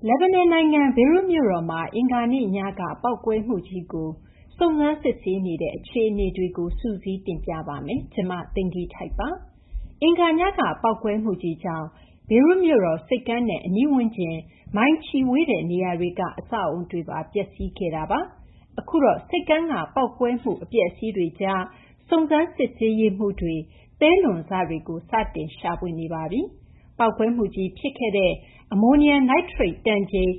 လက်ဘနွန်နိုင်ငံဘေရွတ်မြို့တော်မှာအင်္ဂါနေ့ညကပေါက်ကွဲမှုကြီးကိုစုံစမ်းစစ်ဆေးနေတဲ့အခြေအနေတွေကိုစုစည်းတင်ပြပါမယ်။ကျွန်မသိင်္ဂီထိုက်ပါ။အင်္ဂါညကပေါက်ကွဲမှုကြီးကြောင့်ဘေရွတ်မြို့တော်စိတ်ကမ်းနဲ့အနီးဝန်းကျင်မိုင်ချီဝေးတဲ့နေရာတွေကအဆောက်အုံတွေပါပျက်စီးခဲ့တာပါ။အခုတော့စိတ်ကမ်းကပေါက်ကွဲမှုအပျက်အစီးတွေကြားစုံစမ်းစစ်ဆေးရေးမှုတွေသဲလွန်စတွေကိုစတင်ရှာဖွေနေပါပြီ။ပေါက်ကွဲမှုကြီးဖြစ်ခဲ့တဲ့အမိုနီယမ်နိုက်ထရိတ်တန်ချိန်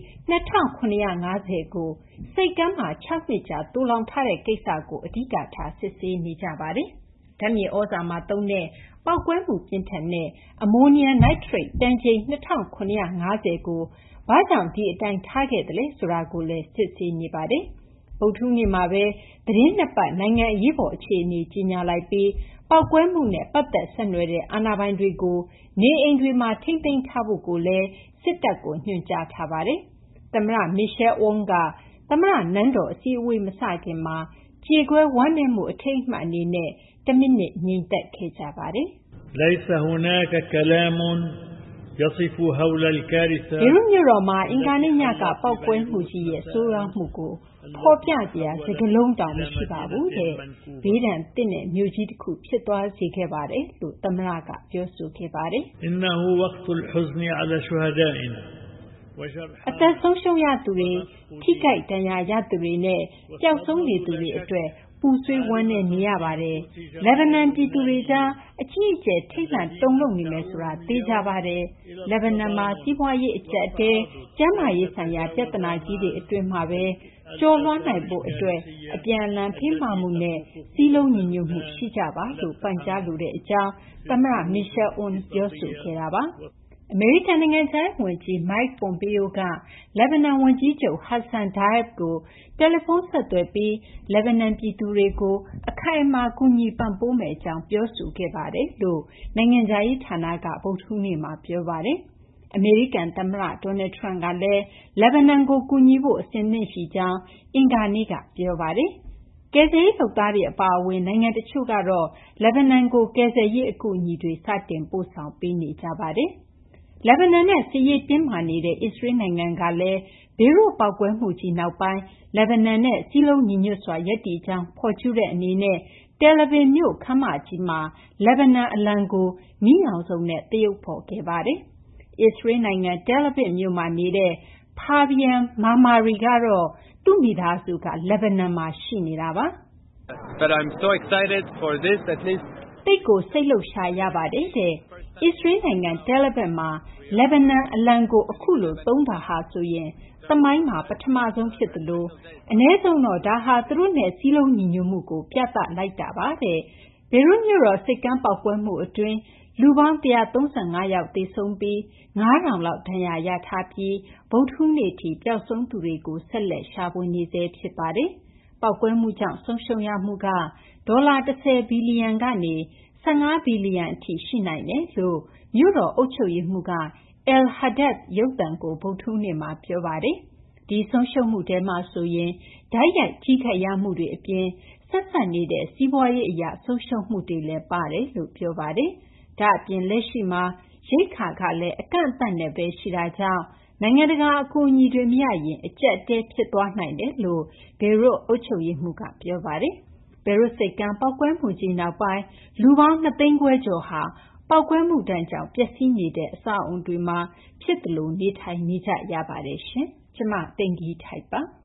2750ကိုစိတ်ကမ်းမှာ6နှစ်ကြာတူလောင်ထားတဲ့ကိစ္စကိုအဓိကထားစစ်ဆေးနေကြပါတယ်။ဓာတ်မြေဩဇာမှာသုံးတဲ့ပေါက်ကွဲမှုပြင်းထန်တဲ့အမိုနီယမ်နိုက်ထရိတ်တန်ချိန်2750ကိုဘာကြောင့်ဒီအတိုင်းထားခဲ့တယ်လဲဆိုတာကိုလည်းစစ်ဆေးနေပါတယ်။ဗုဒ္ဓဟူးနေ့မှာပဲသတင်းနှစ်ပတ်နိုင်ငံအရေးပေါ်အခြေအနေကြီးညာလိုက်ပြီးပေါက်ကွဲမှုနဲ့ပတ်သက်ဆက်နွယ်တဲ့အာဏာပိုင်တွေကိုနေအိမ်တွေမှာထိန်းသိမ်းထားဖို့ကိုလည်းစစ်တပ်ကိုညွှန်ကြားထားပါတယ်။သမ္မတမီရှဲအွန်းကသမ္မတနန်းတော်အစည်းအဝေးမစခင်မှာကြေကွဲဝမ်းနည်းမှုအထိမ်းအမှတ်အနေနဲ့1မိနစ်ငြိမ်သက်ခဲ့ကြပါတယ်။ ليس هناك كلام يصف هول الكارثة ဘေရွတ်မြို့တော်မှာအင်္ဂါနေ့ညကပေါက်ကွဲမှုကြီးရဲ့ဆိုးရွားမှုကိုဖော်ပြစရာစကားလုံးတောင်မရှိပါဘူးတဲ့ဘေးဒဏ်သင့်တဲ့မြို့ကြီးတစ်ခုဖြစ်သွားစေခဲ့ပါတယ်လို့သမ္မတကပြောဆိုခဲ့ပါတယ် إنه وقت الحزن على شهدائنا အသက်ဆုံးရှုံးရသူတွေထိခိုက်ဒဏ်ရာရသူတွေနဲ့ပျောက်ဆုံးနေသူတွေအတွက်ပူဆွေးဝမ်းနည်းနေရပါတယ်လက်ဘနန်ပြည်သူတွေကြားအကြီးအကျယ်ထိတ်လန့်တုန်လှုပ်နေမယ်ဆိုတာသိကြပါတယ်လက်ဘနန်မှာစီးပွားရေးအကျပ်အတည်းကျန်းမာရေးဆိုင်ရာပြဿနာကြီးတွေအတွင်းမှာပဲကျော်လွှားနိုင်ဖို့အတွက်အပြန်အလှန်ဖိမှမှုနဲ့စည်းလုံးညီညွတ်မှုရှိကြပါလို့ပန်ကြားလိုတဲ့အကြောင်းသမ္မတမီရှဲအွန်းပြောဆိုခဲ့တာပါအမေရိကန်နိုင်ငံခြားရေးဝန်ကြီး Mike Pompeo ကလက်ဘနန်ဝန်ကြီးချုပ် Hassan Diab ကိုတယ်လီဖုန်းဆက်သွယ်ပြီးလက်ဘနန်ပြည်သူတွေကိုအခိုင်အမာကူညီပံ့ပိုးမယ့်အကြောင်းပြောဆိုခဲ့ပါတယ်လို့နိုင်ငံခြားရေးဌာနကဗုဒ္ဓဟူးနေ့မှာပြောပါတယ်။အမေရိကန်သမ္မတ Donald Trump ကလည်းလက်ဘနန်ကိုကူညီဖို့အဆင်သင့်ရှိကြောင်းအင်္ဂါနေ့ကပြောပါတယ်။ကယ်ဆယ်ရေးလုပ်သားတွေအပါအဝင်နိုင်ငံတချို့ကတော့လက်ဘနန်ကိုကယ်ဆယ်ရေးအကူအညီတွေစတင်ပို့ဆောင်ပေးနေကြပါတယ်။လက်ဘနန်နဲ့စစ်ရေးတင်းမာနေတဲ့အစ္စရေးနိုင်ငံကလည်းဘေရွတ်ပေါက်ကွဲမှုကြီးနောက်ပိုင်းလက်ဘနန်နဲ့စည်းလုံးညီညွတ်စွာရပ်တည်ကြောင်းဖော်ကျူးတဲ့အနေနဲ့တယ်လ်အဗစ်မြို့ခန်းမကြီးမှာလက်ဘနန်အလံကိုမီးရောင်စုံနဲ့သရုပ်ဖော်ခဲ့ပါတယ်။အစ္စရေးနိုင်ငံတယ်လ်အဗစ်မြို့မှာနေတဲ့ Fahiem Mamari ကတော့သူ့မိသားစုကလက်ဘနန်မှာရှိနေတာပါ။ But I'm so excited for this at least တိတ်ကိုစိတ်လှုပ်ရှားရပါတယ်တဲ့အစ္စရေးနိုင်ငံတယ်လ်အဗစ်မှာလက်ဘနန်အလံကိုအခုလိုသုံးတာဟာဆိုရင်သမိုင်းမှာပထမဆုံးဖြစ်သလိုအ ਨੇ ဆုံးတော့ဒါဟာသူတို့နဲ့စည်းလုံးညီညွတ်မှုကိုပြသလိုက်တာပါတဲ့ဘေရွတ်မြို့တော်စိတ်ကမ်းပေါက်ကွဲမှုအတွင်းလူပေါင်း135ယောက်သေဆုံးပြီး9000လောက်ဒဏ်ရာရထားပြီးဗုဒ္ဓဟူးနေ့ထိပျောက်ဆုံးသူတွေကိုဆက်လက်ရှာဖွေနေဆဲဖြစ်ပါတယ်ပေါက်ကွဲမှုကြောင့်ဆုံးရှုံးရမှုကဒေါ်လာ10ဘီလီယံကနေ15ဘီလီယံအထိရှိနိုင်တယ်လို့မြို့တော်အုပ်ချုပ်ရေးမှူးက El Hadad ရုပ်သံကိုဗုဒ္ဓဟူးနေ့မှာပြောပါတယ်။ဒီဆုံးရှုံးမှုထဲမှာဆိုရင်တိုက်ရိုက်ထိခိုက်ရမှုတွေအပြင်ဆက်စပ်နေတဲ့စီးပွားရေးအရာဆုံးရှုံးမှုတွေလည်းပါတယ်လို့ပြောပါတယ်။ဒါ့အပြင်လက်ရှိမှာရိက္ခာကလည်းအကန့်အသတ်နဲ့ပဲရှိတာကြောင့်နိုင်ငံတကာအကူအညီတွေမရရင်အကျပ်အတည်းဖြစ်သွားနိုင်တယ်လို့ဘေရွတ်အုပ်ချုပ်ရေးမှူးကပြောပါတယ်။ဘေရွတ်စိတ်ကမ်းပေါက်ကွဲမှုကြီးနောက်ပိုင်းလူပေါင်း2သိန်းခွဲကျော်ဟာပေါက်ကွဲမှုဒဏ်ကြောင့်ပျက်စီးနေတဲ့အဆောက်အအုံတွေမှာဖြစ်သလိုနေထိုင်နေကြရပါတယ်ရှင်။ကျမသိင်္ဂီထိုက်ပါ